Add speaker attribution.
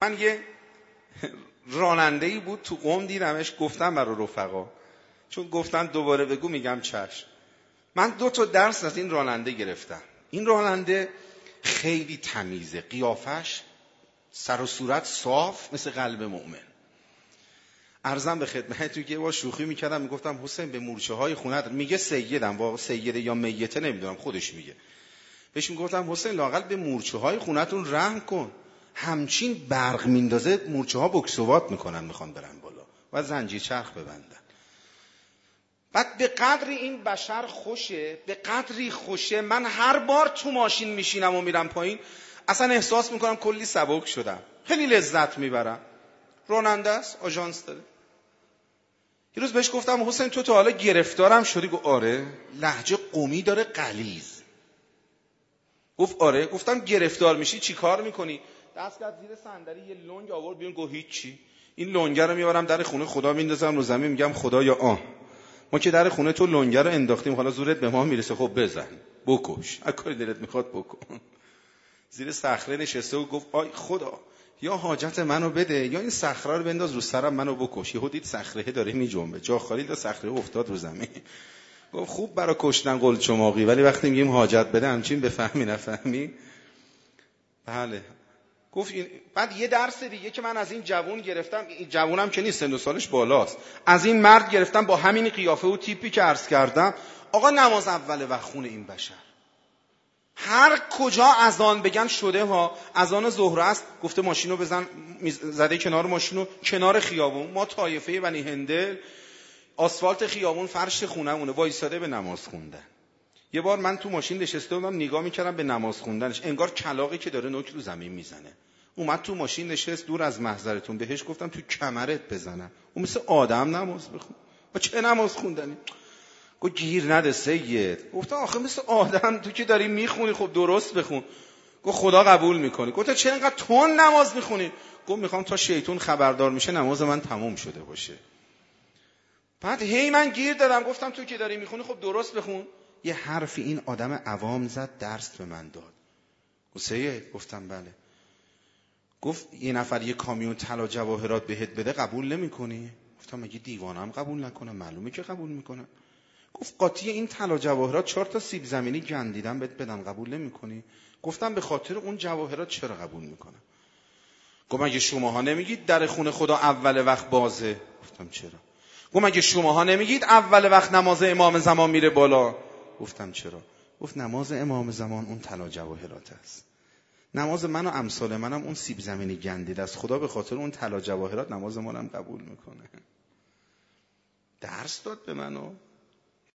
Speaker 1: من یه راننده‌ای بود تو قم دیدمش، گفتم برای رفقا، چون گفتن دوباره بگو میگم چشم. من 2 تا درس از این راننده گرفتم. این راننده خیلی تمیزه، قیافش سر و صورت صاف مثل قلب مؤمن. عرضم به خدمتتون که با شوخی میکردم، میگفتم حسین به مورچه های خونت، میگه سیدم، واقعا سیده یا میته نمیدونم، خودش میگه، بهش میگفتم حسین لااقل به مورچه های خونتون رحم کن، همچین برق میندازه مورچه ها بکسوات میکنن میخوان برن بالا و زنجیر چرخ ببندن. بعد به قدری این بشر خوشه، به قدری خوشه، من هر بار تو ماشین میشینم و میرم پایین اصلا احساس میکنم کلی سبک شدم، خیلی لذت میبرم. راننده است، آژانس داره. یه روز بهش گفتم حسین تو تا حالا گرفتارم شدی؟ گفت آره. لهجه قمی داره غلیظ. گفت آره. گفتم گرفتار میشی چی کار میکنی؟ دست کرد زیر صندلی یه لنگ آورد بیرون، گفت هیچی، این لنگه رو میبرم در خونه خدا میندازم رو زمین، میگم خدایا ما که در خونه تو لنگه رو انداختیم، حالا زورت به ما میرسه، خب بزن بکش، هر کاری دلت میخواد بکن. زیر صخره نشسته و گفت آی خدا یا حاجت منو بده یا این صخره رو بنداز رو سرم منو بکش. یهو دید صخره داره میجنبه، جا خالی تا صخره افتاد رو زمین. گفت خوب برای کشتن قلچماقی، ولی وقتی میگیم حاجت بده همچین بفهمی نفهمی. بله. گفت بعد یه درس دیگه که من از این جوون گرفتم، این جوونم که نیست، سن و سالش بالاست، از این مرد گرفتم با همین قیافه و تیپی که عرض کردم. آقا نماز اول وقت خونه این بشر، هر کجا اذان بگن شده ها، اذان ظهر است، گفته ماشینو بزن، زده کنار ماشینو کنار خیابون. ما طایفه بنی هندل، آسفالت خیابون فرش خونمونه، وایساده به نماز خوندن. یه بار من تو ماشین نشسته بودم نگاه میکردم به نماز خوندنش، انگار کلاغی که داره نوک رو زمین میزنه. اومد تو ماشین نشست دور از محضرتون، بهش گفتم تو کمرت بزنم، اون مثل آدم نماز بخون. با چه نماز خوندنی؟ گفت گیر نده سید. گفتم آخه مثل آدم تو که داری میخونی خب درست بخون. گفت خدا قبول میکنه. گفتم چرا اینقدر تون نماز میخونی؟ گفت میخوام تا شیطان خبردار میشه نماز من تموم شده باشه. بعد هی من گیر دادم، گفتم تو که داری میخونی خب درست بخون. یه حرفی این آدم عوام زد، درس به من داد. گفت سید. گفتم بله. گفت یه نفر یه کامیون طلا جواهرات بهت بده قبول نمیکنی؟ گفتم مگه دیوانم قبول نکنم؟ معلومه که قبول میکنم. گفت قاطی این طلا جواهرات 4 تا سیب زمینی گندیدم بهت بدم قبول نمیکنی؟ گفتم به خاطر اون جواهرات چرا قبول میکنم. گفت مگه شماها نمیگید در خونه خدا اول وقت بازه؟ گفتم چرا. گفت مگه شماها نمیگید اول وقت نماز امام زمان میره بالا؟ گفتم چرا. گفت نماز امام زمان اون طلا جواهرات است، نماز من و امثال منم اون سیب زمینی گندیده است، خدا به خاطر اون طلا جواهرات نماز منم قبول میکنه. درس داد به منو.